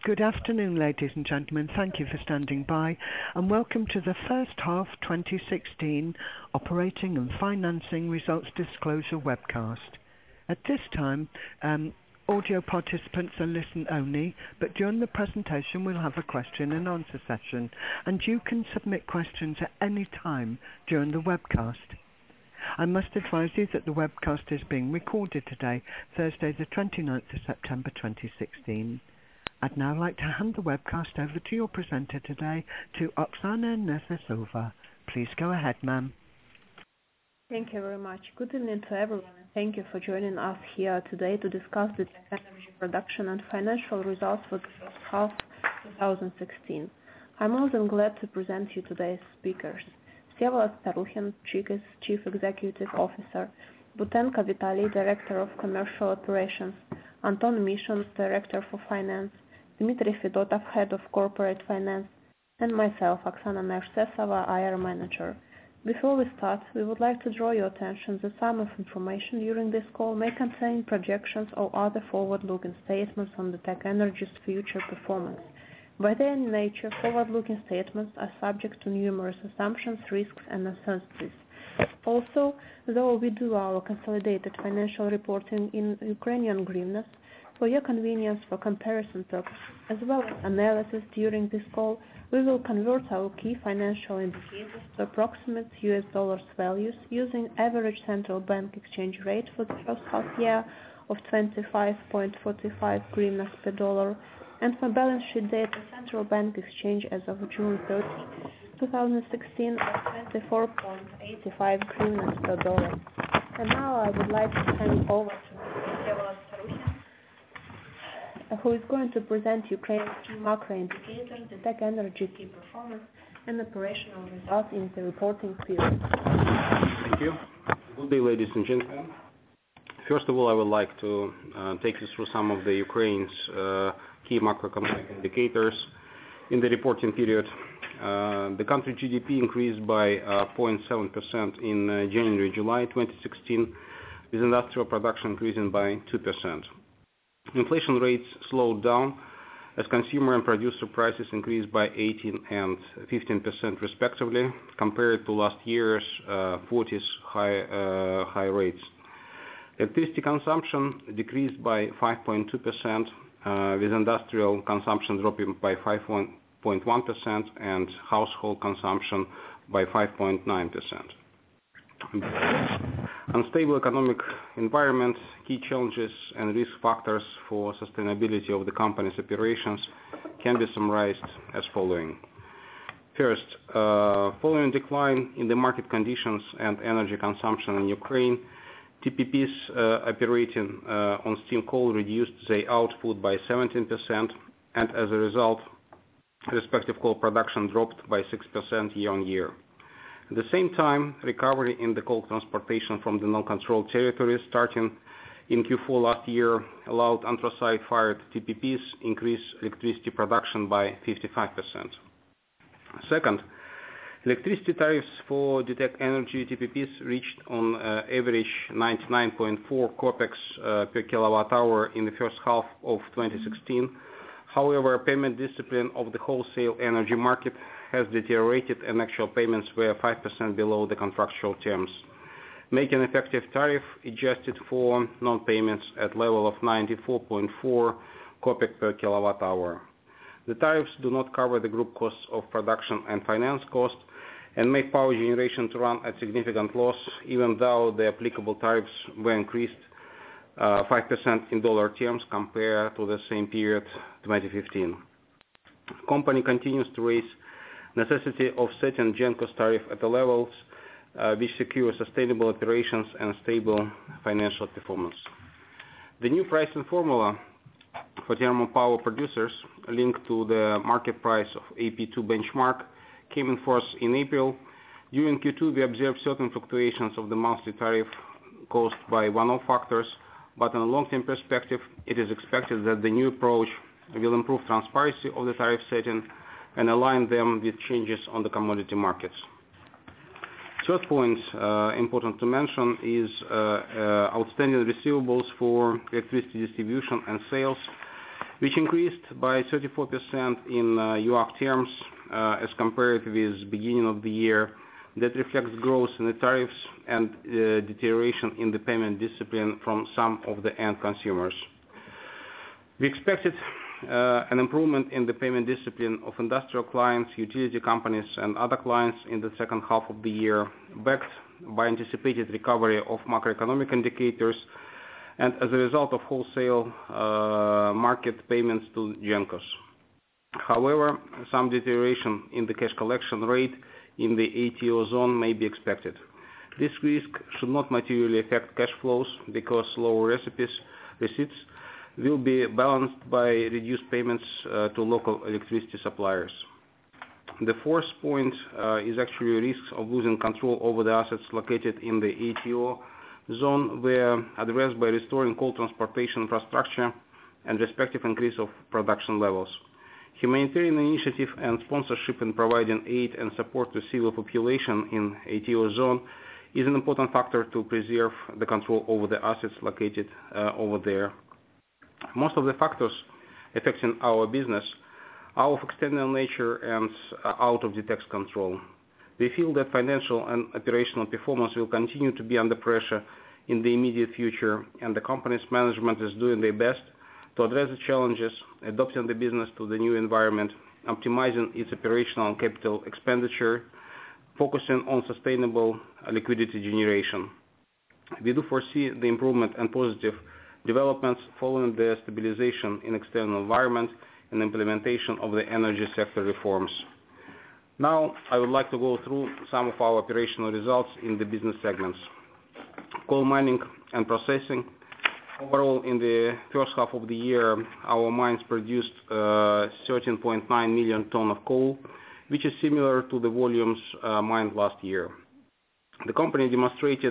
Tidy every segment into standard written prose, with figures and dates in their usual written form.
Good afternoon, ladies and gentlemen. Thank you for standing by, and welcome to the first half 2016 operating and financing results disclosure webcast. At this time, audio participants are listen only, but during the presentation we'll have a question and answer session, and you can submit questions at any time during the webcast. I must advise you that the webcast is being recorded today, Thursday the 29th of September 2016. I'd now like to hand the webcast over to your presenter today, to Oksana Nesesova. Please go ahead, ma'am. Thank you very much. Good evening to everyone, and thank you for joining us here today to discuss the energy production and financial results for the first half 2016. I'm more than glad to present you today's speakers. Vsevolod Perukhin, Chief Executive Officer, Butenko Vitaly, Director of Commercial Operations, Anton Mishyn, Director for Finance, Dmitry Fedotov, Head of Corporate Finance, and myself, Oksana Nesesova, IR Manager. Before we start, we would like to draw your attention that some of information during this call may contain projections or other forward-looking statements on the Tech Energy's future performance. By their nature, forward-looking statements are subject to numerous assumptions, risks, and uncertainties. Also, though we do our consolidated financial reporting in Ukrainian hryvnias, for your convenience for comparison purposes, as well as analysis during this call, we will convert our key financial indicators to approximate US dollars values using average central bank exchange rate for the first half year of 25.45 hryvnias per dollar, and for balance sheet date, the central bank exchange as of June 30, 2016 of 24.85 hryvnias per dollar. And now I would like to hand over to Vsevolod Perukhin, who is going to present Ukraine's key macro indicators, the Tech Energy key performance, and operational results in the reporting period. Thank you. Good day, ladies and gentlemen. First of all, I would like to take you through some of the Ukraine's key macroeconomic indicators in the reporting period. The country GDP increased by 0.7% in January-July 2016, with industrial production increasing by 2%. Inflation rates slowed down as consumer and producer prices increased by 18 and 15% respectively, compared to last year's 40s high rates. Electricity consumption decreased by 5.2%, with industrial consumption dropping by 5.1% and household consumption by 5.9%. Unstable economic environment, key challenges and risk factors for sustainability of the company's operations can be summarized as following. First, following decline in the market conditions and energy consumption in Ukraine, TPPs operating on steam coal reduced their output by 17%, and as a result, respective coal production dropped by 6% year-on-year. At the same time, recovery in the coal transportation from the non-controlled territories starting in Q4 last year allowed anthracite-fired TPPs increase electricity production by 55%. Second, electricity tariffs for Tech Energy TPPs reached on average 99.4 kopecs per kilowatt hour in the first half of 2016. However, payment discipline of the wholesale energy market has deteriorated, and actual payments were 5% below the contractual terms, making effective tariff adjusted for non-payments at level of 94.4 kopek per kilowatt hour. The tariffs do not cover the group costs of production and finance costs and make power generation to run at significant loss, even though the applicable tariffs were increased 5% in dollar terms compared to the same period 2015. Company continues to raise necessity of setting GenCos tariff at the levels which secure sustainable operations and stable financial performance. The new pricing formula for thermal power producers linked to the market price of AP2 benchmark came in force in April. During Q2, we observed certain fluctuations of the monthly tariff caused by one-off factors, but in a long-term perspective, it is expected that the new approach will improve transparency of the tariff setting and align them with changes on the commodity markets. Third point important to mention is outstanding receivables for electricity distribution and sales which increased by 34% in UAC terms as compared with beginning of the year. That reflects growth in the tariffs and deterioration in the payment discipline from some of the end consumers. We expected an improvement in the payment discipline of industrial clients, utility companies, and other clients in the second half of the year, backed by anticipated recovery of macroeconomic indicators and as a result of wholesale market payments to GENCOs. However, some deterioration in the cash collection rate in the ATO zone may be expected. This risk should not materially affect cash flows because lower receipts will be balanced by reduced payments to local electricity suppliers. The fourth point is actually risks of losing control over the assets located in the ATO zone were addressed by restoring coal transportation infrastructure and respective increase of production levels. Humanitarian initiative and sponsorship in providing aid and support to civil population in ATO zone is an important factor to preserve the control over the assets located over there. Most of the factors affecting our business are of external nature and out of DTEK's control. We feel that financial and operational performance will continue to be under pressure in the immediate future, and the company's management is doing their best to address the challenges, adapting the business to the new environment, optimizing its operational and capital expenditure, focusing on sustainable liquidity generation. We do foresee the improvement and positive developments following the stabilization in external environment and implementation of the energy sector reforms. Now, I would like to go through some of our operational results in the business segments. Coal mining and processing. Overall, in the first half of the year, our mines produced 13.9 million tons of coal, which is similar to the volumes mined last year. The company demonstrated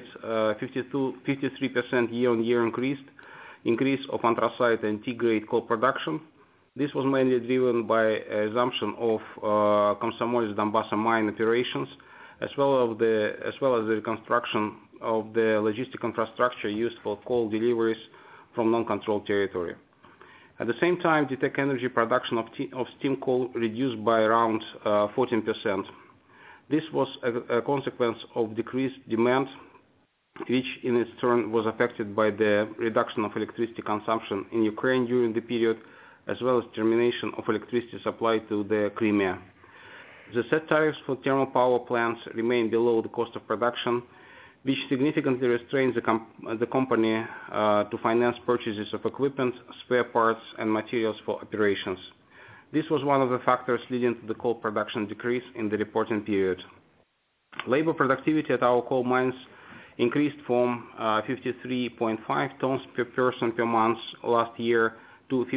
53% year-on-year increase of anthracite and T-grade coal production. This was mainly driven by a resumption of Komsomolets-Donbass mine operations, as well as the reconstruction of the logistic infrastructure used for coal deliveries from non-controlled territory. At the same time, DTEK Energy production of steam coal reduced by around 14%. This was a consequence of decreased demand, which in its turn was affected by the reduction of electricity consumption in Ukraine during the period, as well as termination of electricity supply to the Crimea. The set tariffs for thermal power plants remain below the cost of production, which significantly restrains the company to finance purchases of equipment, spare parts, and materials for operations. This was one of the factors leading to the coal production decrease in the reporting period. Labor productivity at our coal mines increased from 53.5 tons per person per month last year to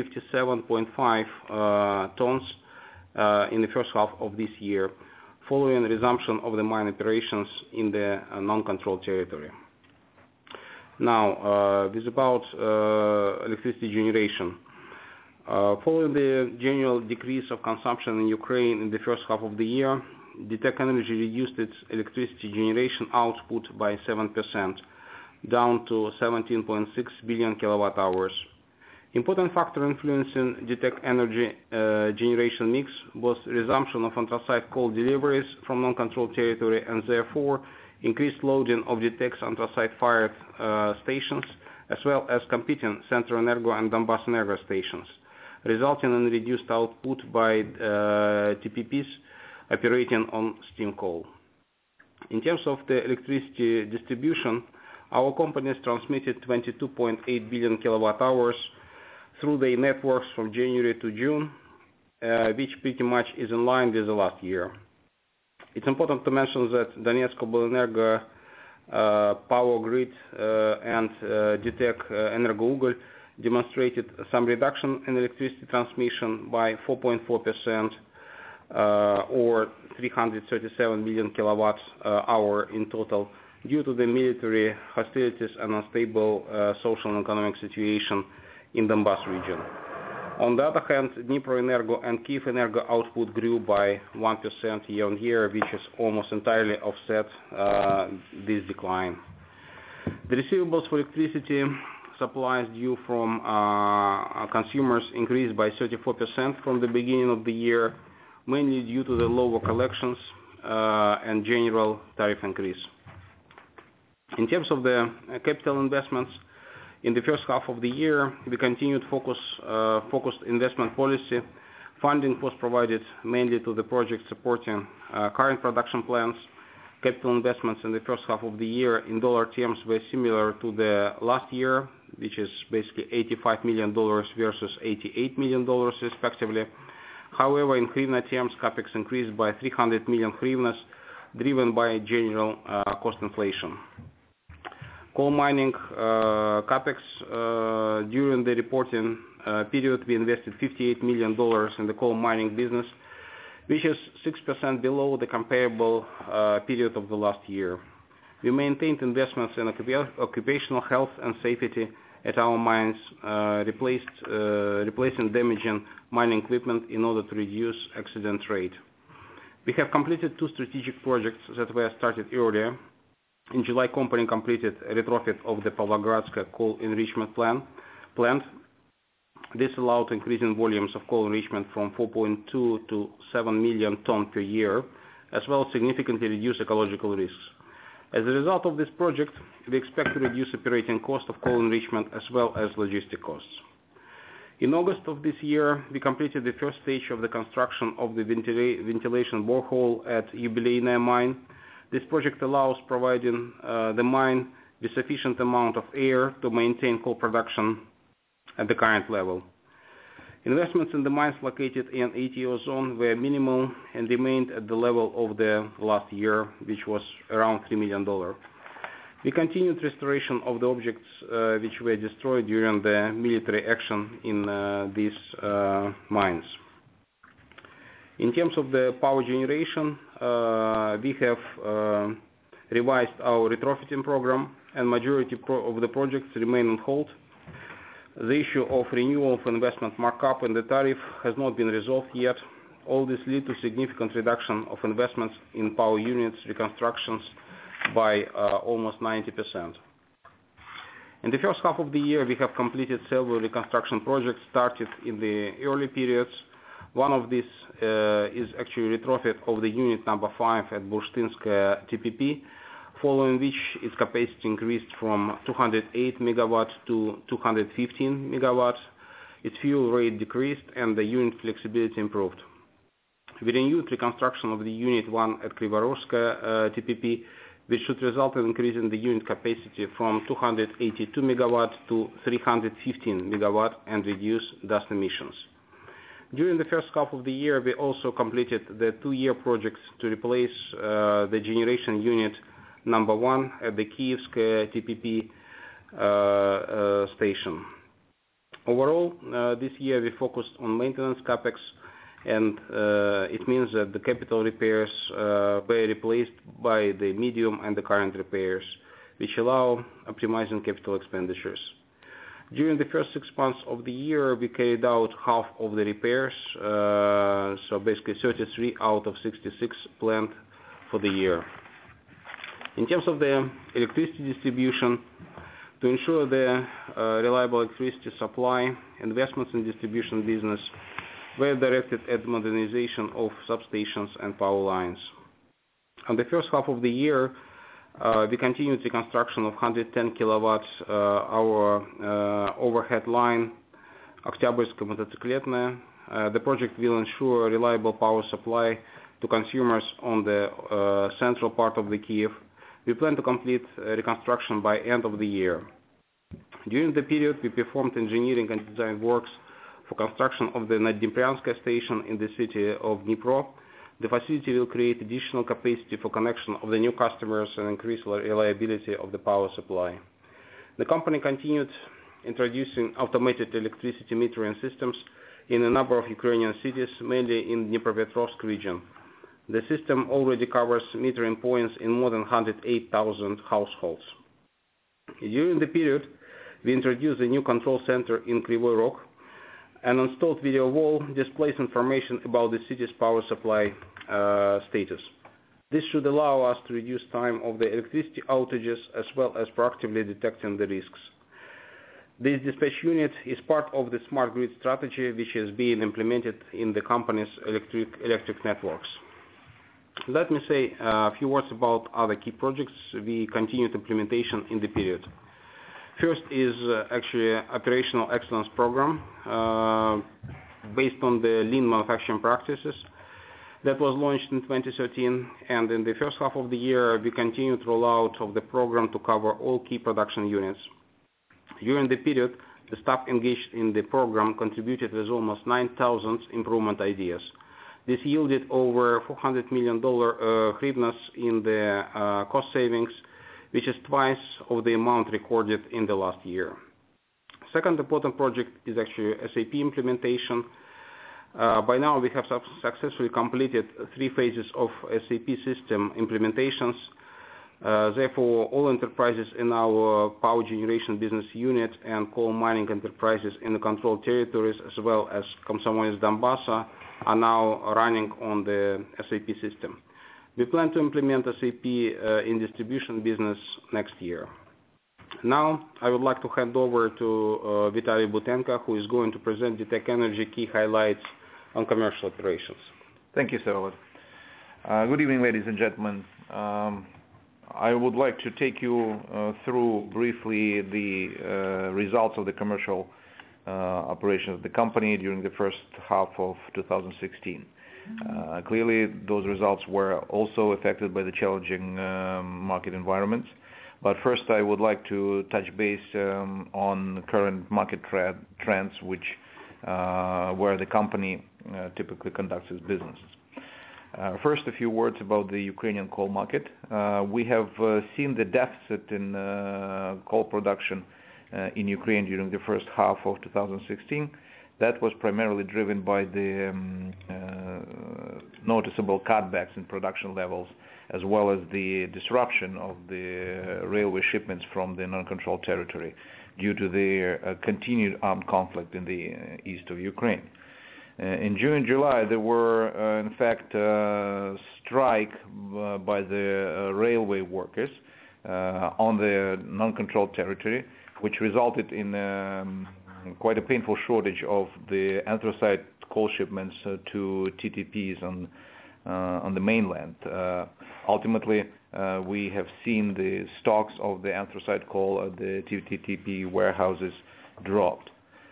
57.5 tons in the first half of this year, following the resumption of the mine operations in the non-controlled territory. Now, this is about electricity generation. Following the general decrease of consumption in Ukraine in the first half of the year, DTEK Energy reduced its electricity generation output by 7%, down to 17.6 billion kilowatt hours. Important factor influencing DTEK Energy generation mix was resumption of anthracite coal deliveries from non-controlled territory and therefore increased loading of DTEK's anthracite-fired stations, as well as competing Centroenergo and Donbass-Energo stations, resulting in reduced output by TPPs operating on steam coal. In terms of the electricity distribution, our companies transmitted 22.8 billion kilowatt hours through their networks from January to June, which pretty much is in line with the last year. It's important to mention that Donetsk Oblenergo Power Grid and DTEK Energougol demonstrated some reduction in electricity transmission by 4.4% or 337 million kilowatt hour in total due to the military hostilities and unstable social and economic situation in Donbass region. On the other hand, Dnieproenergo and Kyivenergo output grew by 1% year-on-year, which is almost entirely offset this decline. The receivables for electricity supplies due from consumers increased by 34% from the beginning of the year, mainly due to the lower collections and general tariff increase. In terms of the capital investments, in the first half of the year, we continued focused investment policy. Funding was provided mainly to the project supporting current production plans. Capital investments in the first half of the year in dollar terms were similar to the last year, which is basically $85 million versus $88 million respectively. However, in hryvnia terms, capex increased by 300 million hryvnias, driven by general cost inflation. Coal mining capex during the reporting period, we invested $58 million in the coal mining business, which is 6% below the comparable period of the last year. We maintained investments in occupational health and safety at our mines, replacing damaging mining equipment in order to reduce accident rate. We have completed 2 strategic projects that were started earlier. In July, company completed a retrofit of the Pavlogradska coal enrichment plant. This allowed increasing volumes of coal enrichment from 4.2 to 7 million tons per year, as well as significantly reduce ecological risks. As a result of this project, we expect to reduce operating cost of coal enrichment as well as logistic costs. In August of this year, we completed the first stage of the construction of the ventilation borehole at Yubileyная mine. This project allows providing the mine with sufficient amount of air to maintain coal production at the current level. Investments in the mines located in ATO zone were minimal and remained at the level of the last year, which was around $3 million. We continued restoration of the objects which were destroyed during the military action in these mines. In terms of the power generation, we have revised our retrofitting program, and majority of the projects remain on hold. The issue of renewal of investment markup in the tariff has not been resolved yet. All this lead to significant reduction of investments in power units reconstructions by almost 90%. In the first half of the year, we have completed several reconstruction projects started in the early periods. One of these is actually retrofit of the unit number 5 at Burstynskaya TPP, following which its capacity increased from 208 megawatts to 215 megawatts. Its fuel rate decreased and the unit flexibility improved. We renewed reconstruction of the unit 1 at Krivorozhskaya TPP, which should result in increasing the unit capacity from 282 megawatts to 315 megawatts and reduce dust emissions. During the first half of the year, we also completed the 2-year projects to replace the generation unit number 1 at the Kievskaya TPP station. Overall, this year we focused on maintenance capex, and it means that the capital repairs were replaced by the medium and the current repairs, which allow optimizing capital expenditures. During the first 6 months of the year, we carried out half of the repairs, so basically 33 out of 66 planned for the year. In terms of the electricity distribution, to ensure the reliable electricity supply, investments in distribution business were directed at modernization of substations and power lines. In the first half of the year, we continued the construction of 110 kilowatts our overhead line, Oktyabrskaya Motocykletная. The project will ensure reliable power supply to consumers on the central part of the Kiev. We plan to complete reconstruction by end of the year. During the period, we performed engineering and design works for construction of the Naddniepryanskaya station in the city of Dnipro. The facility will create additional capacity for connection of the new customers and increase reliability of the power supply. The company continued introducing automated electricity metering systems in a number of Ukrainian cities, mainly in Dnipropetrovsk region. The system already covers metering points in more than 108,000 households. During the period, we introduced a new control center in Kryvyi Rog. An installed video wall displays information about the city's power supply status. This should allow us to reduce time of the electricity outages as well as proactively detecting the risks. This dispatch unit is part of the smart grid strategy, which is being implemented in the company's electric networks. Let me say a few words about other key projects we continued implementation in the period. First is actually operational excellence program based on the lean manufacturing practices that was launched in 2013, and in the first half of the year we continued rollout of the program to cover all key production units. During the period, the staff engaged in the program contributed with almost 9,000 improvement ideas. This yielded over $400 million hryvnias in the cost savings, which is twice of the amount recorded in the last year. Second important project is actually SAP implementation. By now we have successfully completed 3 phases of SAP system implementations. Therefore, all enterprises in our power generation business unit and coal mining enterprises in the controlled territories, as well as Komsomolets Donbassa, are now running on the SAP system. We plan to implement SAP in distribution business next year. Now, I would like to hand over to Vitaly Butenko, who is going to present DTEK Energy key highlights on commercial operations. Thank you, Servet. Good evening, ladies and gentlemen. I would like to take you through briefly the results of the commercial operations of the company during the first half of 2016. Clearly, those results were also affected by the challenging market environments. But first, I would like to touch base on current market trends, where the company typically conducts its business. First, a few words about the Ukrainian coal market. We have seen the deficit in coal production in Ukraine during the first half of 2016. That was primarily driven by the noticeable cutbacks in production levels, as well as the disruption of the railway shipments from the non-controlled territory due to the continued armed conflict in the east of Ukraine. In June and July, there were, in fact, strike by the railway workers on the non-controlled territory, which resulted in quite a painful shortage of the anthracite coal shipments to TTPs on the mainland. Ultimately, we have seen the stocks of the anthracite coal at the TTP warehouses dropped.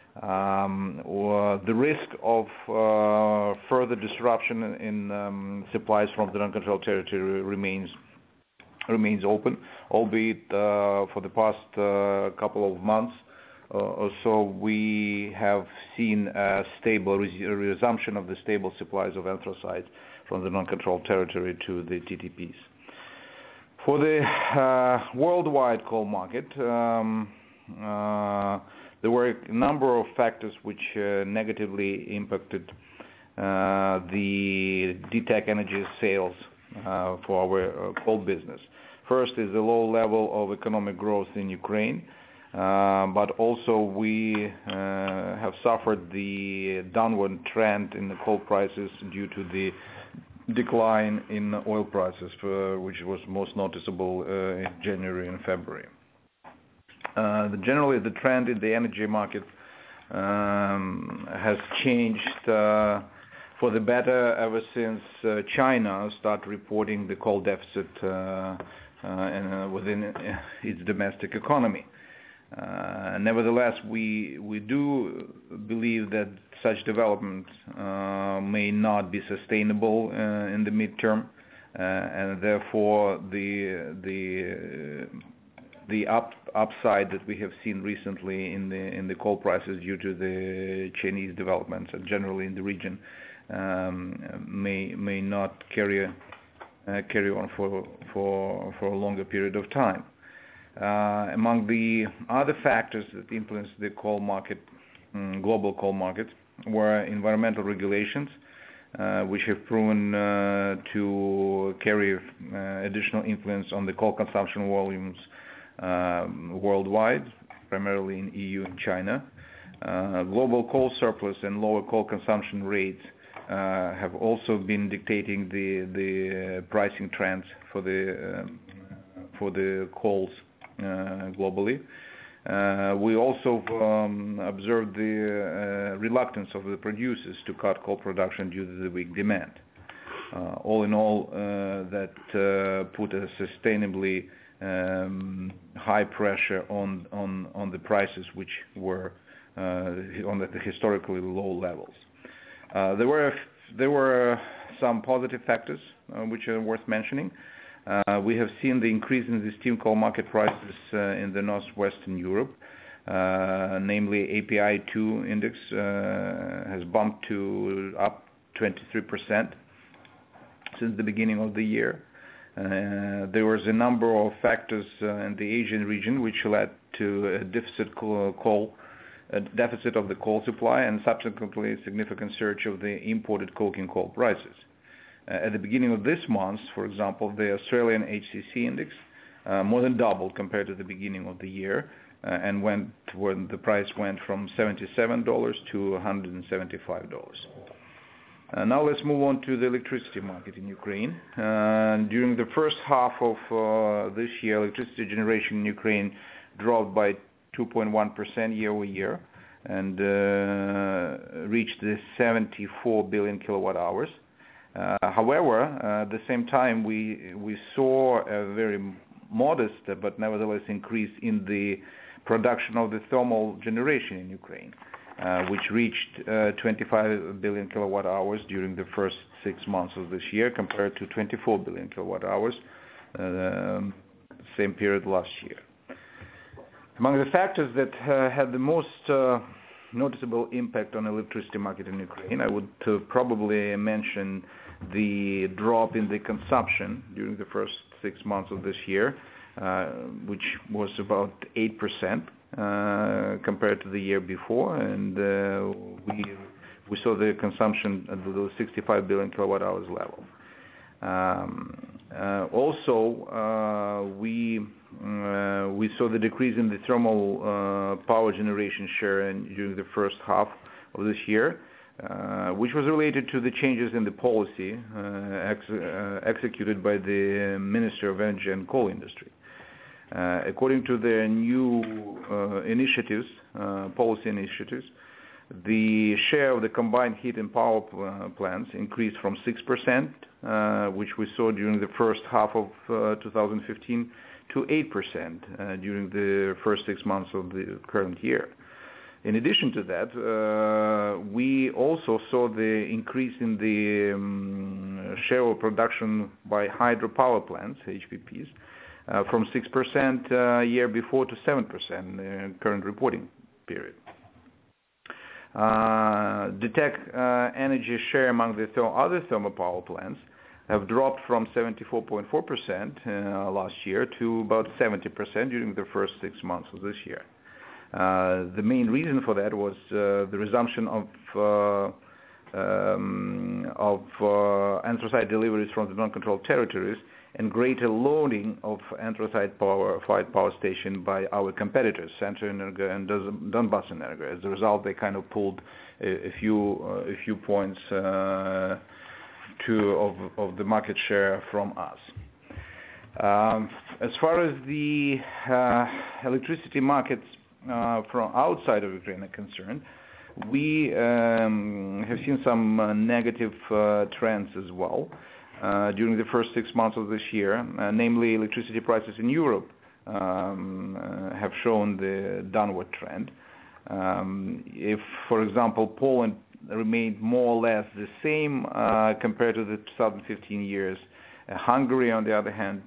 The risk of further disruption in supplies from the non-controlled territory remains open, albeit for the past couple of months or so we have seen a stable resumption of the stable supplies of anthracite from the non-controlled territory to the TTPs. For the worldwide coal market, there were a number of factors which negatively impacted the DTEK Energy sales for our coal business. First is the low level of economic growth in Ukraine, but also we have suffered the downward trend in the coal prices due to the decline in oil prices, which was most noticeable in January and February. Generally, the trend in the energy market has changed for the better ever since China started reporting the coal deficit within its domestic economy. Nevertheless, we do believe that such development may not be sustainable in the midterm, and therefore the upside that we have seen recently in the coal prices due to the Chinese developments and generally in the region may not carry on for a longer period of time. Among the other factors that influence the coal market, global coal market, were environmental regulations, which have proven to carry additional influence on the coal consumption volumes worldwide, primarily in EU and China. Global coal surplus and lower coal consumption rates have also been dictating the pricing trends for the coals globally. We also observed the reluctance of the producers to cut coal production due to the weak demand. All in all, that put a sustainably high pressure on the prices, which were on the historically low levels. There were some positive factors which are worth mentioning. We have seen the increase in the steam coal market prices in the northwestern Europe, namely API2 index has bumped up 23% since the beginning of the year. There was a number of factors in the Asian region which led to a deficit of the coal supply and subsequently a significant surge of the imported coking coal prices. At the beginning of this month, for example, the Australian HCC index more than doubled compared to the beginning of the year, and when the price went from $77 to $175. Now let's move on to the electricity market in Ukraine. During the first half of this year, electricity generation in Ukraine dropped by 2.1% year over year and reached the 74 billion kilowatt hours. However, at the same time, we saw a very modest but nevertheless increase in the production of the thermal generation in Ukraine, which reached 25 billion kilowatt hours during the first 6 months of this year compared to 24 billion kilowatt hours same period last year. Among the factors that had the most noticeable impact on the electricity market in Ukraine, I would probably mention the drop in the consumption during the first 6 months of this year, which was about 8% compared to the year before, and we saw the consumption at the 65 billion kilowatt hours level. Also, we saw the decrease in the thermal power generation share during the first half of this year, which was related to the changes in the policy executed by the Minister of Energy and Coal Industry. According to the new policy initiatives, the share of the combined heat and power plants increased from 6%, which we saw during the first half of 2015, to 8% during the first 6 months of the current year. In addition to that, we also saw the increase in the share of production by hydropower plants, HPPs, from 6% year before to 7% in the current reporting period. DTEK energy share among the other thermal power plants have dropped from 74.4% last year to about 70% during the first 6 months of this year. The main reason for that was the resumption of anthracite deliveries from the non-controlled territories and greater loading of anthracite-fired power station by our competitors, Centrenergo and Donbassenergo. As a result, they kind of pulled a few points of the market share from us. As far as the electricity markets from outside of Ukraine are concerned, we have seen some negative trends as well during the first 6 months of this year. Namely, electricity prices in Europe have shown the downward trend. If, for example, Poland remained more or less the same compared to the 2015 years, Hungary, on the other hand,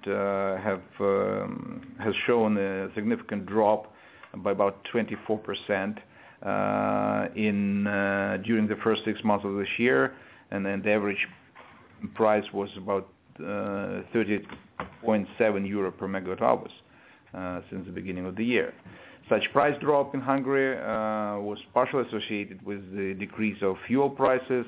has shown a significant drop by about 24% during the first 6 months of this year, and then the average price was about 30.7 euro per megawatt hours since the beginning of the year. Such price drop in Hungary was partially associated with the decrease of fuel prices,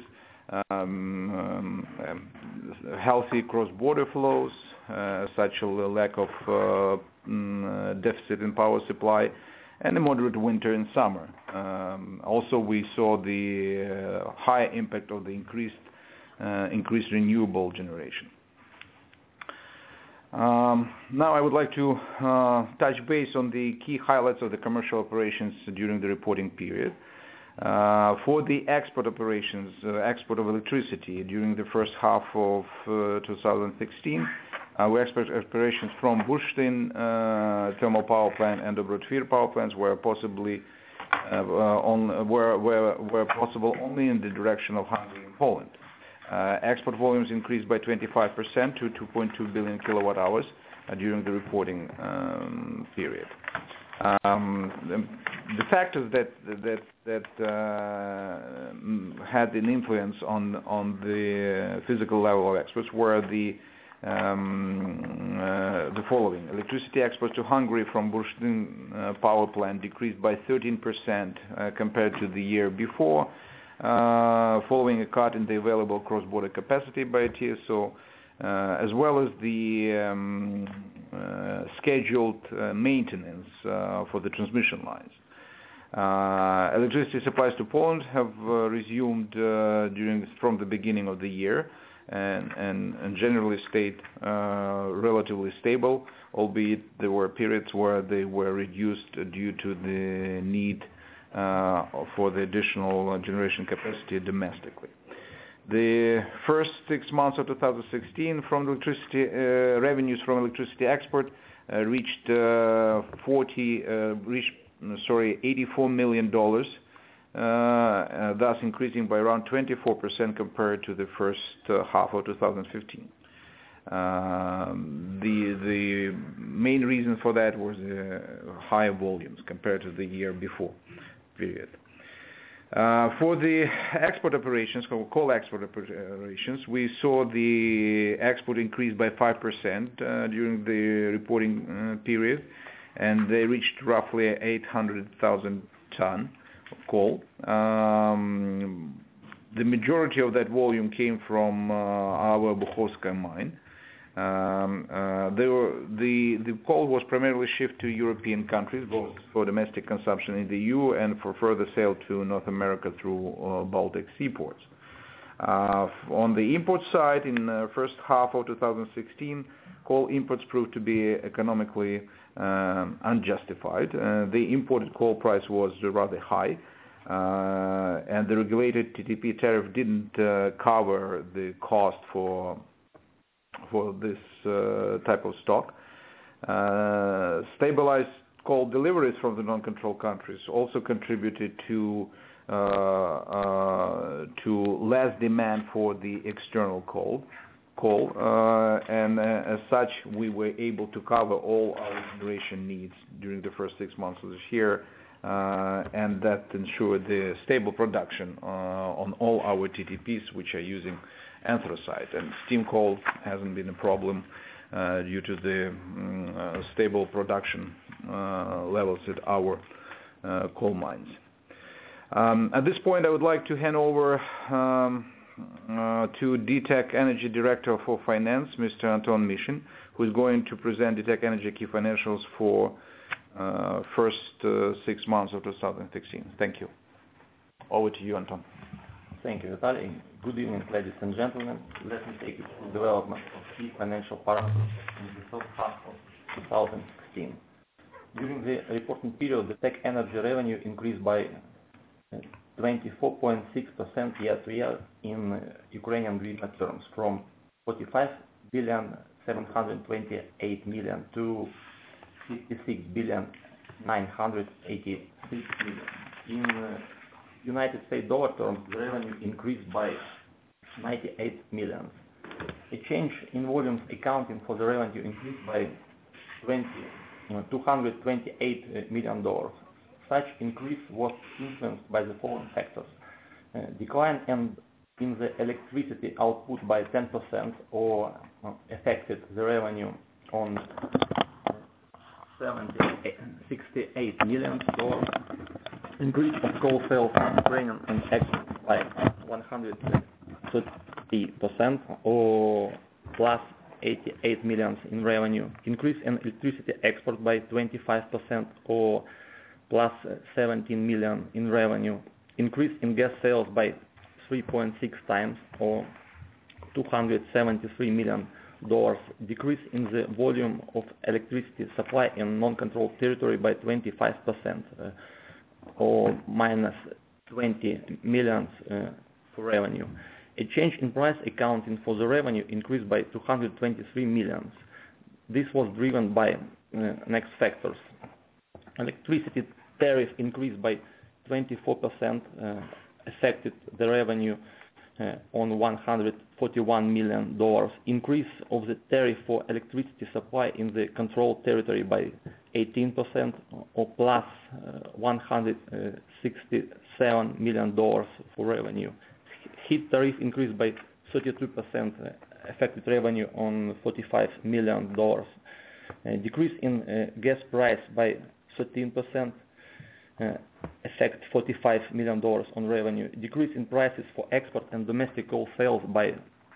healthy cross-border flows, such a lack of deficit in power supply, and a moderate winter and summer. Also, we saw the high impact of the increased renewable generation. Now I would like to touch base on the key highlights of the commercial operations during the reporting period. For the export operations, export of electricity during the first half of 2016, we export operations from Bushtin thermal power plant and Dobrotfir power plants were possible only in the direction of Hungary and Poland. Export volumes increased by 25% to 2.2 billion kilowatt hours during the reporting period. The factors that had an influence on the physical level of exports were the following: electricity exports to Hungary from Bushtin power plant decreased by 13% compared to the year before, following a cut in the available cross-border capacity by TSO, as well as the scheduled maintenance for the transmission lines. Electricity supplies to Poland have resumed from the beginning of the year and generally stayed relatively stable, albeit there were periods where they were reduced due to the need for the additional generation capacity domestically. The first 6 months of 2016 from electricity revenues from electricity export reached $84 million, thus increasing by around 24% compared to the first half of 2015. The main reason for that was higher volumes compared to the year before period. For the export operations, coal export operations, we saw the export increase by 5% during the reporting period, and they reached roughly 800,000 ton of coal. The majority of that volume came from our Bukhovskaya mine. The coal was primarily shipped to European countries, both for domestic consumption in the EU and for further sale to North America through Baltic seaports. On the import side, in the first half of 2016, coal imports proved to be economically unjustified. The imported coal price was rather high, and the regulated TTP tariff didn't cover the cost for this type of stock. Stabilized coal deliveries from the non-controlled countries also contributed to less demand for the external coal, and as such we were able to cover all our generation needs during the first 6 months of this year, and that ensured the stable production on all our TTPs, which are using anthracite, and steam coal hasn't been a problem due to the stable production levels at our coal mines. At this point, I would like to hand over to DTEK Energy Director for Finance, Mr. Anton Mishin, who is going to present DTEK Energy key financials for first 6 months of 2016. Thank you. Over to you, Anton. Thank you, Vitaly. Good evening, ladies and gentlemen. Let me take you through the development of key financial parameters in the first half of 2016. During the reporting period, the DTEK Energy revenue increased by 24.6% year-to-year in Ukrainian hryvnia terms, from 45,728,000,000 to 56,986,000,000. In United States dollar terms, the revenue increased by 98 million. A change in volumes accounting for the revenue increased by $228 million. Such increase was influenced by the following factors: decline in the electricity output by 10%, or affected the revenue on $68 million. Increase of coal sales in Ukrainian and export by 130%, or plus 88 million in revenue. Increase in electricity export by 25%, or plus 17 million in revenue. Increase in gas sales by 3.6 times, or 273 million decrease in the volume of electricity supply in non-controlled territory by 25%, or minus 20 million for revenue. A change in price accounting for the revenue increased by 223 million. This was driven by next factors. Electricity tariff increased by 24%, affected the revenue on $141 million. Increase of the tariff for electricity supply in the controlled territory by 18%, or plus $167 million for revenue. Heat tariff increased by 32%, affected revenue on $45 million. Decrease in gas price by 13%, affect $45 million on revenue. Decrease in prices for export and domestic coal sales by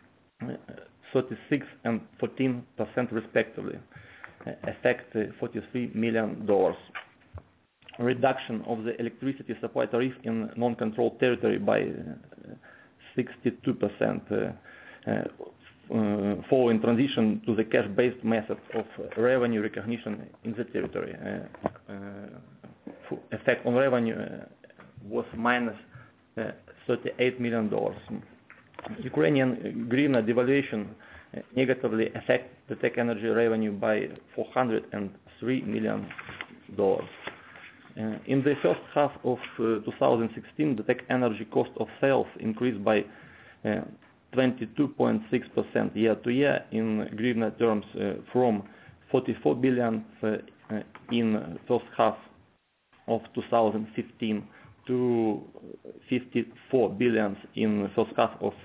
36 and 14% respectively, affect $43 million. Reduction of the electricity supply tariff in non-controlled territory by 62%, following transition to the cash-based method of revenue recognition in the territory. Effect on revenue was minus $38 million. Ukrainian hryvnia devaluation negatively affected the Tech Energy revenue by $403 million. In the first half of 2016, the Tech Energy cost of sales increased by 22.6% year-to-year in hryvnia terms, from 44 billion in first half of 2015 to 54 billion in the first half of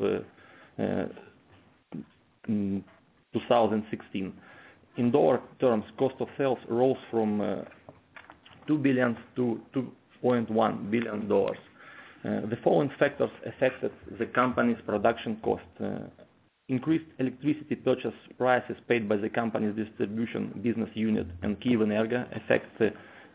2016. In dollar terms, cost of sales rose from 2 billion to $2.1 billion. The following factors affected the company's production cost. Increased electricity purchase prices paid by the company's distribution business unit and Kyivmenergo affect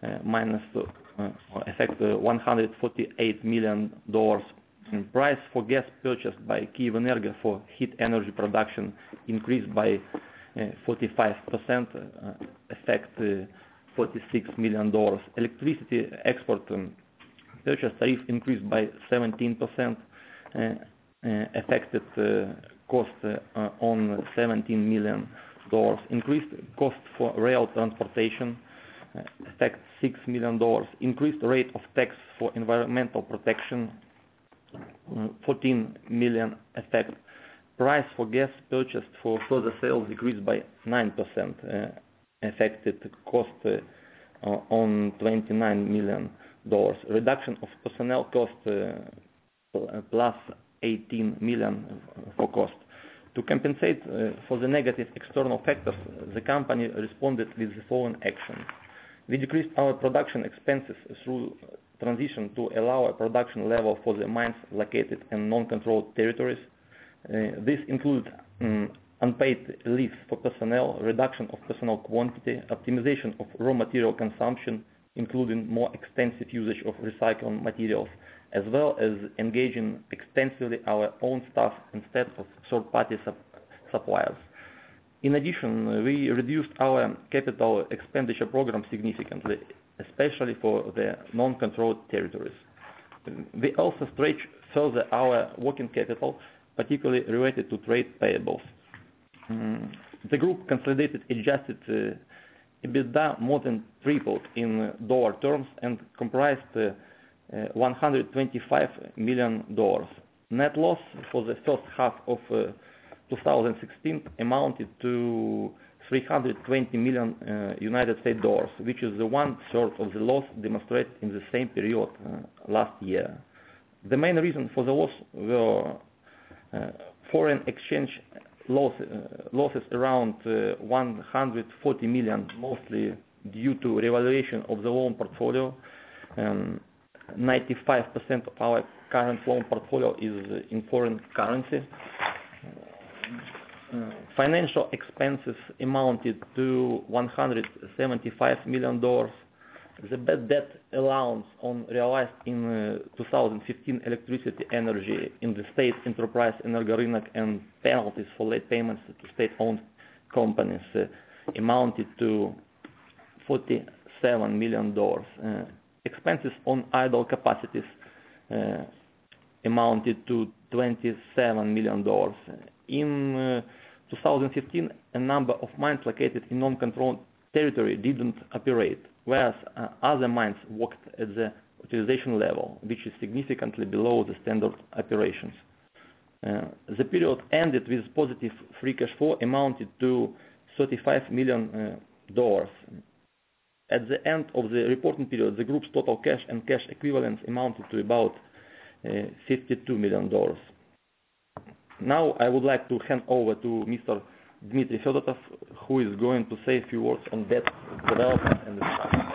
$148 million. Price for gas purchased by Kyivmenergo for heat energy production increased by 45%, affect $46 million. Electricity export purchase tariff increased by 17%, affected cost on $17 million. Increased cost for rail transportation, affect $6 million. Increased rate of tax for environmental protection, 14 million effect. Price for gas purchased for further sales decreased by 9%, affected cost on $29 million. Reduction of personnel cost plus 18 million for cost. To compensate for the negative external factors, the company responded with the following action. We decreased our production expenses through transition to a lower production level for the mines located in non-controlled territories. This includes unpaid leave for personnel, reduction of personnel quantity, optimization of raw material consumption, including more extensive usage of recycled materials, as well as engaging extensively our own staff instead of third-party suppliers. In addition, we reduced our capital expenditure program significantly, especially for the non-controlled territories. We also stretched further our working capital, particularly related to trade payables. The group consolidated adjusted EBITDA more than tripled in dollar terms and comprised $125 million. Net loss for the first half of 2016 amounted to $320 million United States dollars, which is the 1/3 of the loss demonstrated in the same period last year. The main reason for the loss were foreign exchange losses around 140 million, mostly due to revaluation of the loan portfolio. 95% of our current loan portfolio is in foreign currency. Financial expenses amounted to $175 million. The bad debt allowance on realized in 2015 electricity energy in the state enterprise Energorynak and penalties for late payments to state-owned companies amounted to $47 million. Expenses on idle capacities amounted to $27 million. In 2015, a number of mines located in non-controlled territory didn't operate, whereas other mines worked at the utilization level, which is significantly below the standard operations. The period ended with positive free cash flow amounted to $35 million. At the end of the reporting period, the group's total cash and cash equivalents amounted to about $52 million. Now I would like to hand over to Mr. Dmitry Fedotov, who is going to say a few words on debt development and discussion.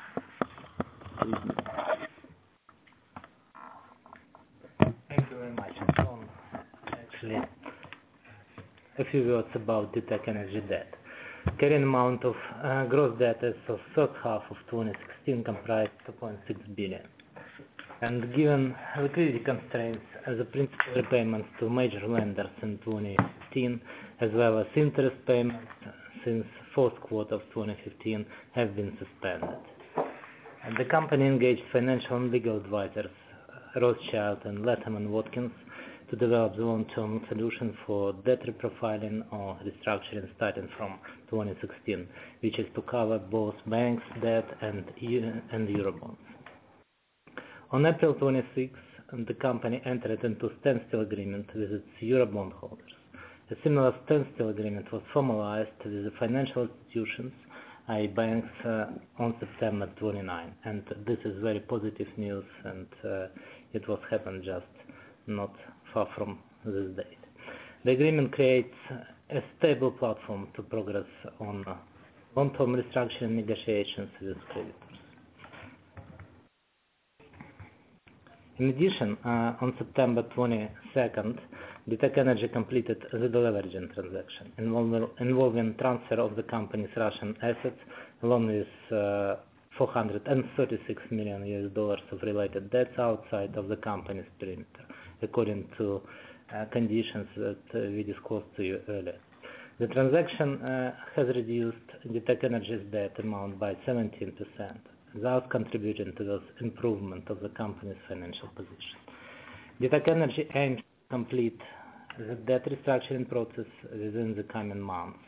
Thank you very much, Anton. Actually, a few words about DTEK Energy debt. Carrying amount of gross debt as of first half of 2016 comprised 2.6 billion. And given liquidity constraints, the principal repayments to major lenders in 2015, as well as interest payments since fourth quarter of 2015, have been suspended. And the company engaged financial and legal advisors, Rothschild and Latham & Watkins, to develop the long-term solution for debt reprofiling or restructuring starting from 2016, which is to cover both banks' debt and Eurobonds. On April 26, the company entered into a standstill agreement with its Eurobond holders. A similar standstill agreement was formalized with the financial institutions, i.e. banks, on September 29, and this is very positive news, and it was happened just not far from this date. The agreement creates a stable platform to progress on long-term restructuring negotiations with creditors. In addition, on September 22nd, DTEK Energy completed the deleveraging transaction involving transfer of the company's Russian assets along with $436 million of related debts outside of the company's perimeter, according to conditions that we disclosed to you earlier. The transaction has reduced DTEK Energy's debt amount by 17%, thus contributing to the improvement of the company's financial position. DTEK Energy aims to complete the debt restructuring process within the coming months.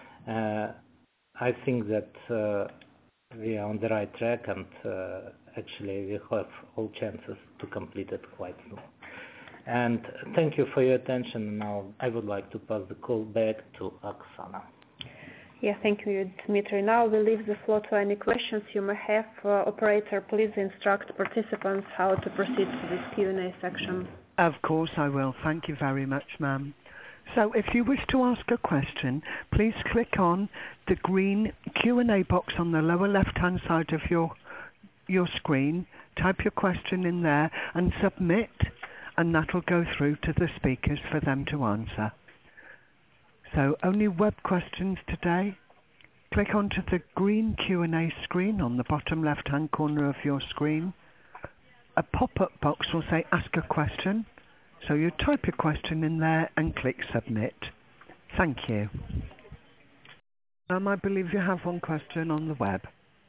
I think that we are on the right track, and actually we have all chances to complete it quite soon. And thank you for your attention. Now I would like to pass the call back to Oksana. Yeah, thank you, Dmitry. Now we leave the floor to any questions you may have. Operator, please instruct participants how to proceed to this Q&A section. Of course I will. Thank you very much, ma'am. So if you wish to ask a question, please click on the green Q&A box on the lower left-hand side of your screen, type your question in there and submit, and that will go through to the speakers for them to answer. So only web questions today. Click onto the green Q&A screen on the bottom left-hand corner of your screen. A pop-up box will say ask a question. So you type your question in there and click submit. Thank you. I believe you have one question on the web.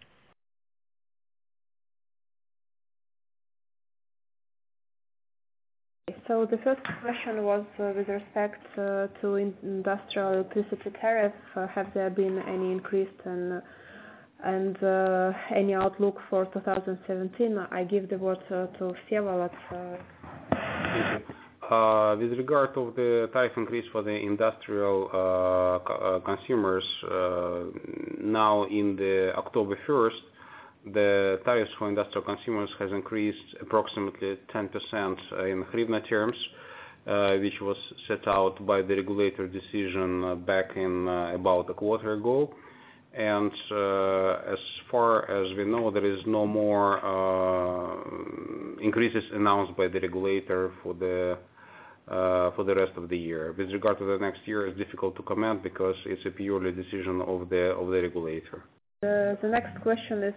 So the first question was with respect to industrial electricity tariff. Have there been any increase and any outlook for 2017? I give the word to Vsevolod. With regard to the tariff increase for the industrial consumers, now in the October 1st, the tariffs for industrial consumers has increased approximately 10% in hryvnia terms, which was set out by the regulator decision back in about a quarter ago. And as far as we know, there is no more increases announced by the regulator for the rest of the year. With regard to the next year, it's difficult to comment because it's a purely decision of the regulator. The next question is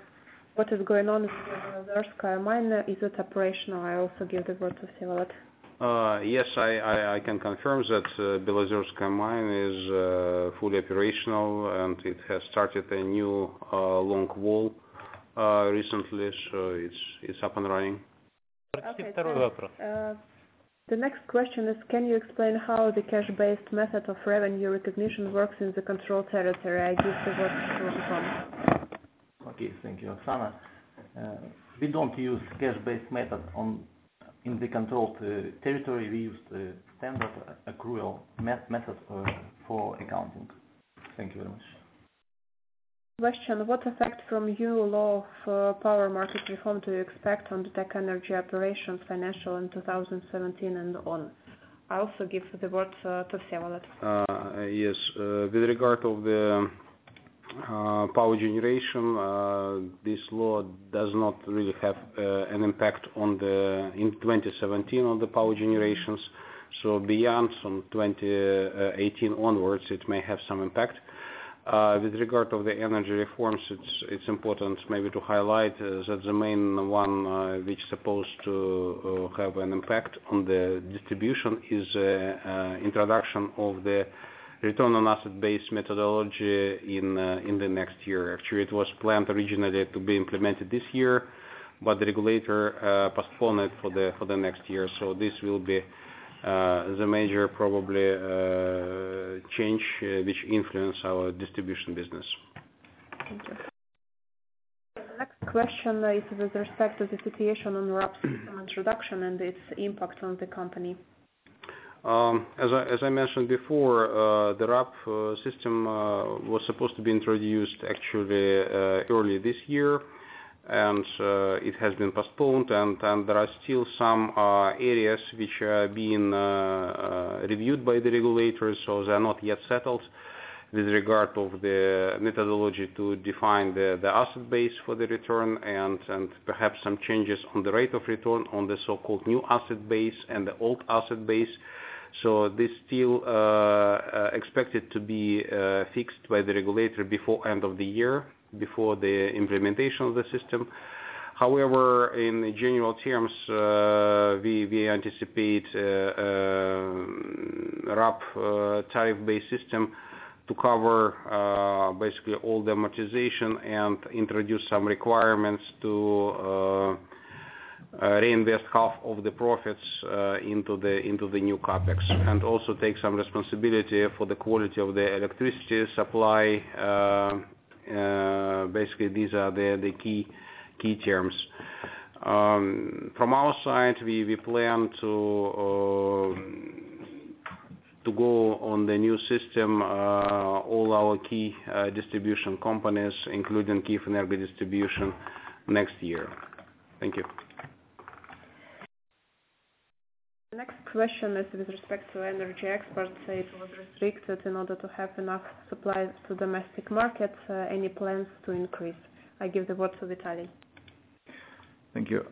what is going on with the Zarskoye mine? Is it operational? I also give the word to Vsevolod. Yes, I can confirm that Belozerskaya mine is fully operational, and it has started a new long wall recently, so it's up and running. Okay, the next question is, can you explain how the cash-based method of revenue recognition works in the control territory? I give the word to Anton. Okay, thank you, Oksana. We don't use cash-based method in the controlled territory. We use the standard accrual method for accounting. Thank you very much. Question: what effect from new law of power market reform do you expect on the Tech Energy operations financial in 2017 and on? I also give the word to Vsevolod. Yes, with regard of the power generation, this law does not really have an impact on in 2017 on the power generations. So beyond from 2018 onwards, it may have some impact. With regard of the energy reforms, it's important maybe to highlight that the main one which is supposed to have an impact on the distribution is introduction of the return on asset base methodology in the next year. Actually, it was planned originally to be implemented this year, but the regulator postponed it for the next year. So this will be the major probably change which influence our distribution business. Thank you. The next question is with respect to the situation on RAB system introduction and its impact on the company. As I mentioned before, the RAB system was supposed to be introduced actually early this year, and it has been postponed, and there are still some areas which are being reviewed by the regulators, so they are not yet settled with regard of the methodology to define the asset base for the return, and perhaps some changes on the rate of return on the so-called new asset base and the old asset base. So this still expected to be fixed by the regulator before end of the year, before the implementation of the system. However, in general terms, we anticipate RAB tariff-based system to cover basically all the amortization and introduce some requirements to reinvest half of the profits into the new capex, and also take some responsibility for the quality of the electricity supply. Basically, these are the key terms. From our side, we plan to go on the new system. All our key distribution companies, including Kyivenergo Distribution, next year. Thank you. The next question is with respect to energy exports. It was restricted in order to have enough supplies to domestic markets. Any plans to increase? I give the word to Vitaly. Thank you.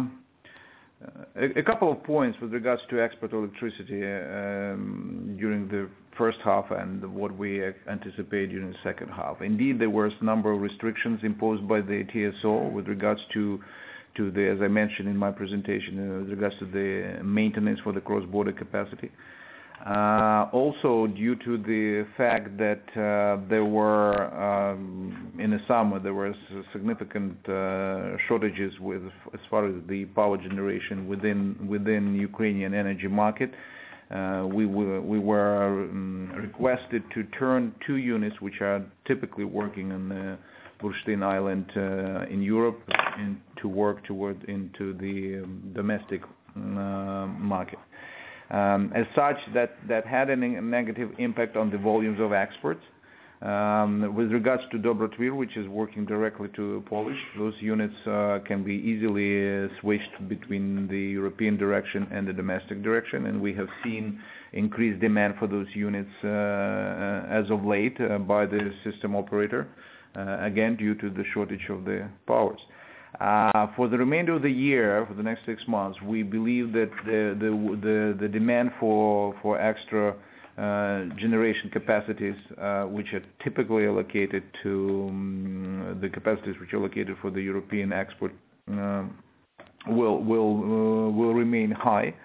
A couple of points with regards to export electricity during the first half and what we anticipate during the second half. Indeed, there was a number of restrictions imposed by the TSO with regards to the, as I mentioned in my presentation, with regards to the maintenance for the cross-border capacity. Also, due to the fact that there were in the summer there was significant shortages as far as the power generation within Ukrainian energy market, we were requested to turn 2 units which are typically working on the Burштyn Island in Europe to work into the domestic market. As such, that had a negative impact on the volumes of exports. With regards to Dobrotwir, which is working directly to Polish, those units can be easily switched between the European direction and the domestic direction, and we have seen increased demand for those units as of late by the system operator, again due to the shortage of the powers. For the remainder of the year, for the next 6 months, we believe that the demand for extra generation capacities, which are typically allocated to the capacities which are allocated for the European export, will remain high.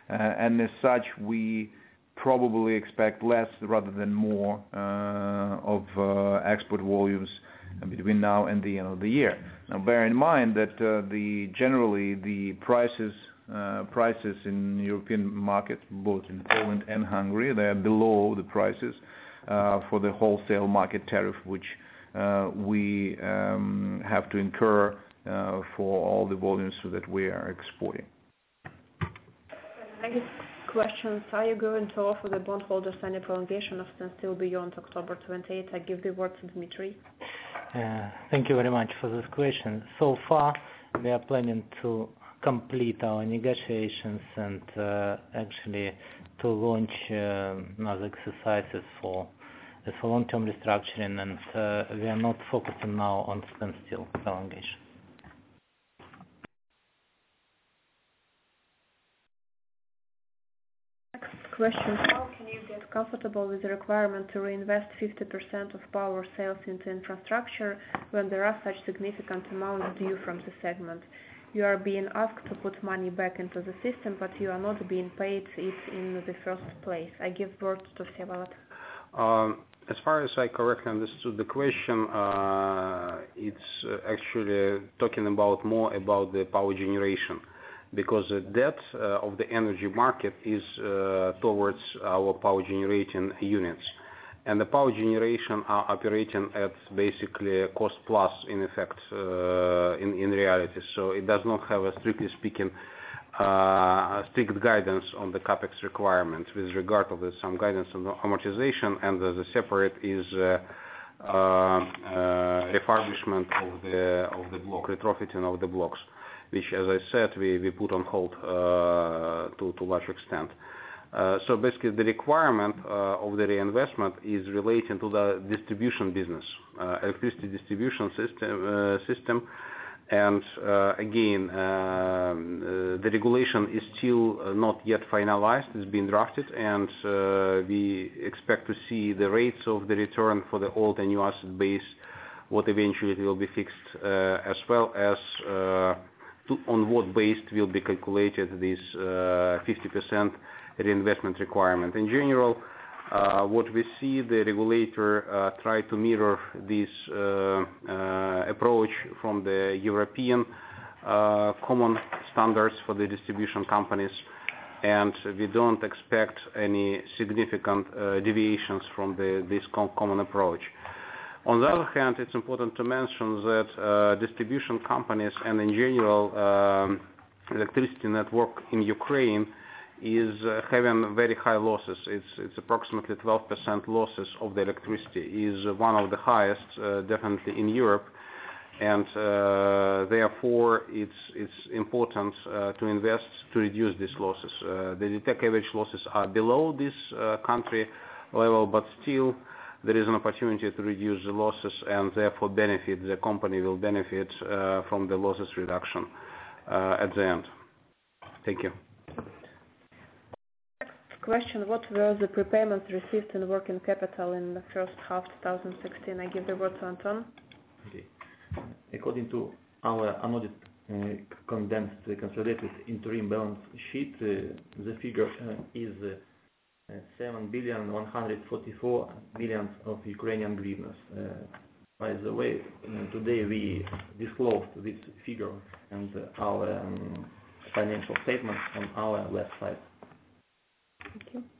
and as such we probably expect less rather than more of export volumes between now and the end of the year. Now bear in mind that generally the prices in European markets, both in Poland and Hungary, they are below the prices for the wholesale market tariff, which we have to incur for all the volumes that we are exporting. Next questions. Are you going to offer the bondholders any prolongation of standstill beyond October 28? I give the word to Dmitry. Thank you very much for this question. So far, we are planning to complete our negotiations and actually to launch other exercises for long-term restructuring, and we are not focusing now on standstill prolongation. Next question. How can you get comfortable with the requirement to reinvest 50% of power sales into infrastructure when there are such significant amounts due from the segment? You are being asked to put money back into the system, but you are not being paid it in the first place. I give word to Vsevolod. As far as I correctly understood the question, it's actually talking about more about the power generation, because the debt of the energy market is towards our power generating units. And the power generation are operating at basically cost plus in effect in reality. So it does not have a strictly speaking strict guidance on the capex requirements with regard to some guidance on the amortization, and the separate is refurbishment of the block, retrofitting of the blocks, which, as I said, we put on hold to large extent. So basically, the requirement of the reinvestment is relating to the distribution business, electricity distribution system. And again, the regulation is still not yet finalized. It's been drafted, and we expect to see the rates of the return for the old and new asset base, what eventually will be fixed, as well as on what base will be calculated this 50% reinvestment requirement. In general, what we see, the regulator try to mirror this approach from the European common standards for the distribution companies, and we don't expect any significant deviations from this common approach. On the other hand, it's important to mention that distribution companies and in general electricity network in Ukraine is having very high losses. It's approximately 12% losses of the electricity, is one of the highest definitely in Europe, and therefore it's important to invest to reduce these losses. The DTEK average losses are below this country level, but still there is an opportunity to reduce the losses, and therefore the company will benefit from the losses reduction at the end. Thank you. Question: what were the prepayments received in working capital in the first half 2016? I give the word to Anton. Okay. According to our unaudited condensed consolidated interim balance sheet, the figure is 7,144 million of Ukrainian hryvnias. By the way, today we disclosed this figure and our financial statements on our website. Thank you.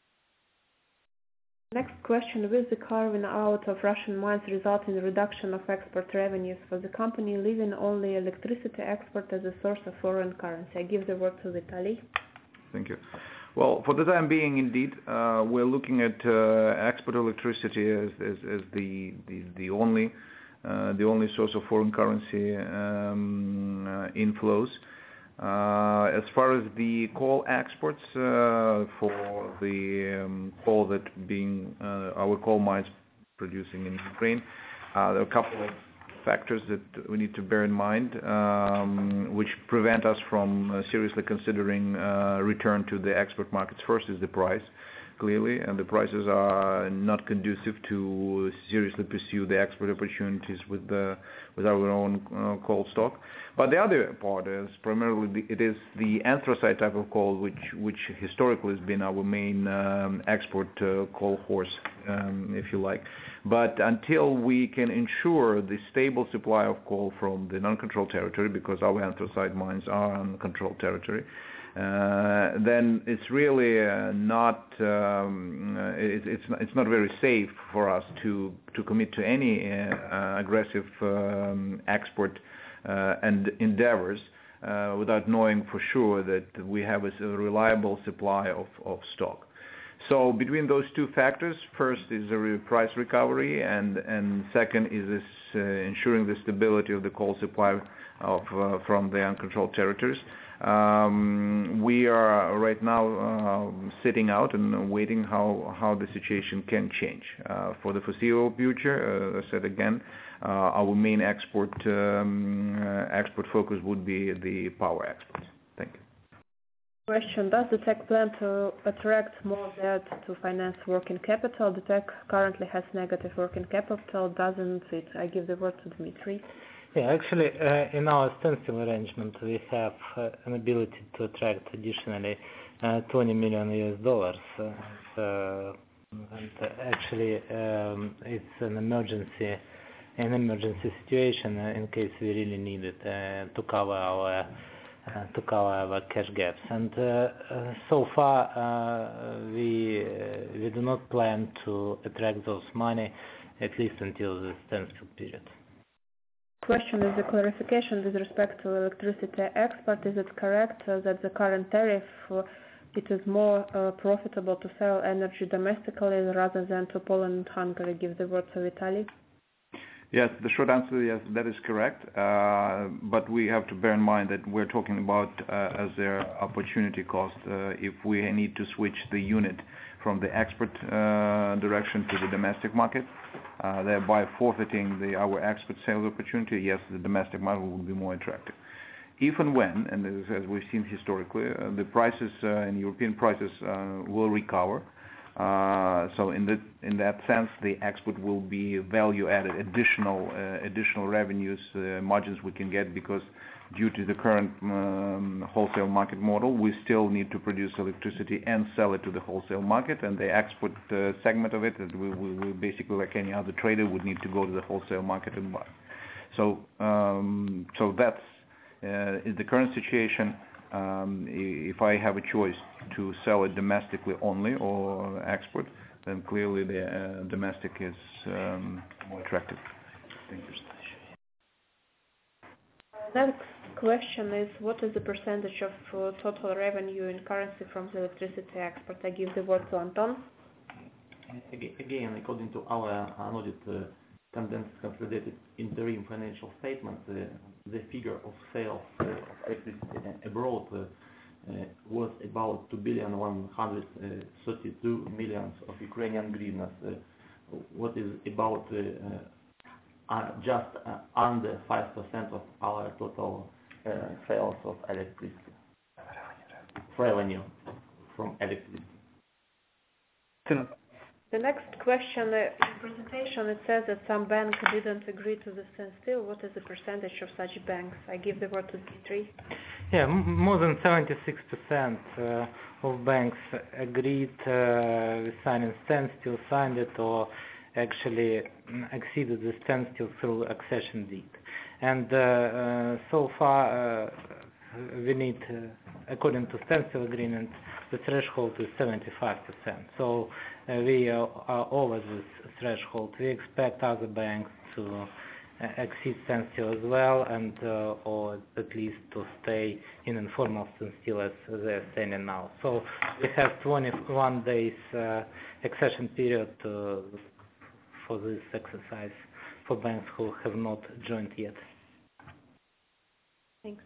Next question: will the carving out of Russian mines result in reduction of export revenues for the company, leaving only electricity export as a source of foreign currency? I give the word to Vitaly. Thank you. Well, for the time being, indeed, we're looking at export electricity as the only source of foreign currency inflows. As far as the coal exports for the coal that being our coal mines producing in Ukraine, there are a couple of factors that we need to bear in mind, which prevent us from seriously considering return to the export markets. First is the price, clearly, and the prices are not conducive to seriously pursue the export opportunities with our own coal stock. But the other part is primarily it is the anthracite type of coal, which historically has been our main export coal horse, if you like. But until we can ensure the stable supply of coal from the non-controlled territory, because our anthracite mines are on controlled territory, then it's really not it's not very safe for us to commit to any aggressive export and endeavors without knowing for sure that we have a reliable supply of stock. So between those two factors, first is the price recovery, and second is this ensuring the stability of the coal supply from the uncontrolled territories. We are right now sitting out and waiting how the situation can change. For the foreseeable future, as I said again, our main export focus would be the power exports. Thank you. Question: does the TEC plan to attract more debt to finance working capital? The TEC currently has negative working capital, doesn't it? I give the word to Dmitry. Yeah, actually, in our standstill arrangement, we have an ability to attract additionally $20 million. And actually, it's an emergency situation in case we really need it to cover our cash gaps. And so far, we do not plan to attract those money, at least until the standstill period. Question is a clarification with respect to electricity export. Is it correct that the current tariff, it is more profitable to sell energy domestically rather than to Poland and Hungary? Give the word to Vitaly. Yes, the short answer is yes, that is correct. But we have to bear in mind that we're talking about as their opportunity cost if we need to switch the unit from the export direction to the domestic market, thereby forfeiting our export sales opportunity. Yes, the domestic market will be more attractive. If and when, and as we've seen historically, the prices and European prices will recover. So in that sense, the export will be value-added, additional revenues, margins we can get, because due to the current wholesale market model, we still need to produce electricity and sell it to the wholesale market, and the export segment of it, we basically, like any other trader, would need to go to the wholesale market and buy. So that's is the current situation. If I have a choice to sell it domestically only or export, then clearly the domestic is more attractive. Thank you. Next question is, what is the percentage of total revenue in currency from the electricity export? I give the word to Anton. Again, according to our unaudited condensed consolidated interim financial statement, the figure of sales of electricity abroad was about 2,132 million of Ukrainian hryvnias, what is about just under 5% of our total sales of electricity, revenue from electricity. The next question, in presentation it says that some banks didn't agree to the standstill. What is the percentage of such banks? I give the word to Dmitry. Yeah, more than 76% of banks agreed with signing standstill, signed it, or actually exceeded the standstill through accession deed. And so far we need, according to standstill agreement, the threshold is 75%. So we are over this threshold. We expect other banks to exceed standstill as well, and or at least to stay in informal standstill as they're standing now. So we have 21 days accession period for this exercise for banks who have not joined yet. Thanks.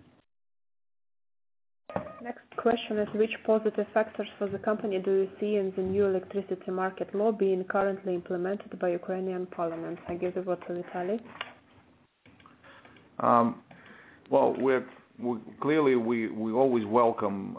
Next question is, which positive factors for the company do you see in the new electricity market law being currently implemented by Ukrainian Parliament? I give the word to Vitaly. Well, clearly we always welcome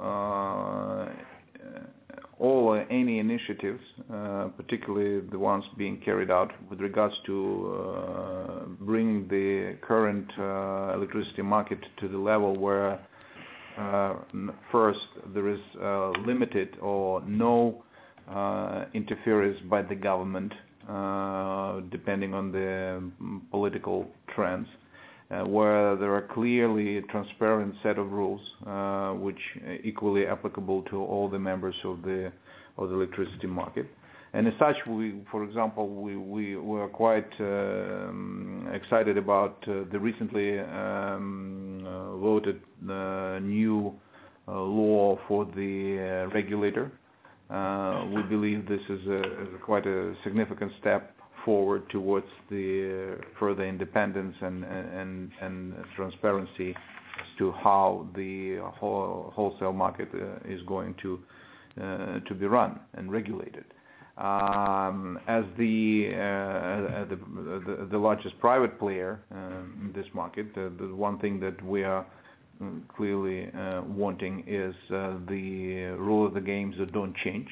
any initiatives, particularly the ones being carried out with regards to bringing the current electricity market to the level where first there is limited or no interference by the government, depending on the political trends, where there are clearly a transparent set of rules which are equally applicable to all the members of the electricity market. And as such, for example, we were quite excited about the recently voted new law for the regulator. We believe this is quite a significant step forward towards the further independence and transparency as to how the wholesale market is going to be run and regulated. As the largest private player in this market, the one thing that we are clearly wanting is the rule of the games that don't change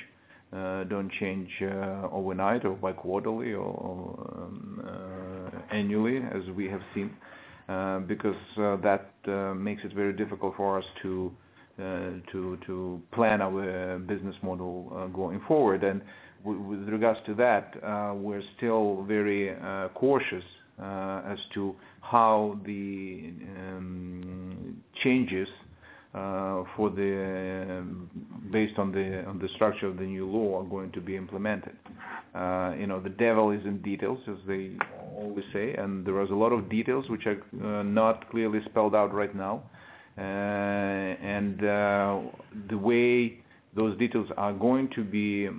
overnight or by quarterly or annually, as we have seen, because that makes it very difficult for us to plan our business model going forward. And with regards to that, we're still very cautious as to how the changes based on the structure of the new law are going to be implemented. The devil is in details, as they always say, and there is a lot of details which are not clearly spelled out right now. And the way those details are going to be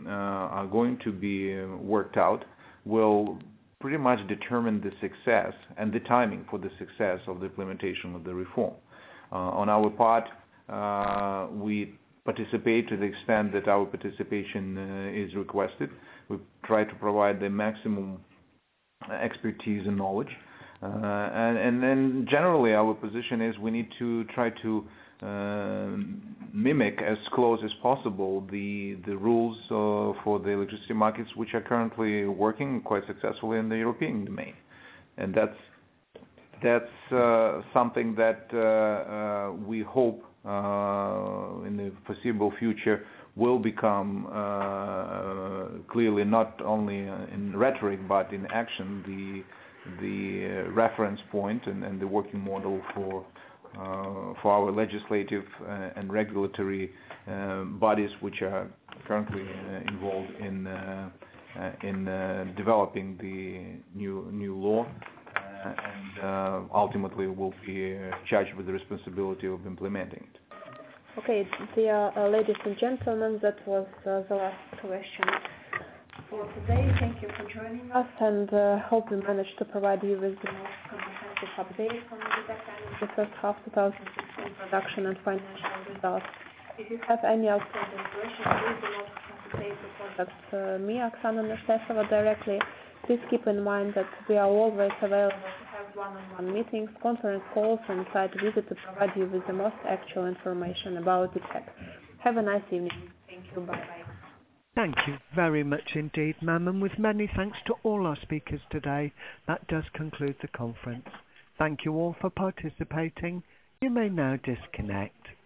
worked out will pretty much determine the success and the timing for the success of the implementation of the reform. On our part, we participate to the extent that our participation is requested. We try to provide the maximum expertise and knowledge. And then generally our position is we need to try to mimic as close as possible the rules for the electricity markets which are currently working quite successfully in the European domain. And that's something that we hope in the foreseeable future will become clearly not only in rhetoric but in action the reference point and the working model for our legislative and regulatory bodies which are currently involved in developing the new law and ultimately will be charged with the responsibility of implementing it. Okay, dear ladies and gentlemen, that was the last question for today. Thank you for joining us, and hope we managed to provide you with the most comprehensive update on the first half 2016 production and financial results. If you have any outstanding questions, please do not hesitate to contact me, Oksana Nestesova, directly. Please keep in mind that we are always available to have one-on-one meetings, conference calls, and site visits to provide you with the most actual information about the tech. Have a nice evening. Thank you. Bye-bye. Thank you very much indeed, ma'am, and with many thanks to all our speakers today, that does conclude the conference. Thank you all for participating. You may now disconnect.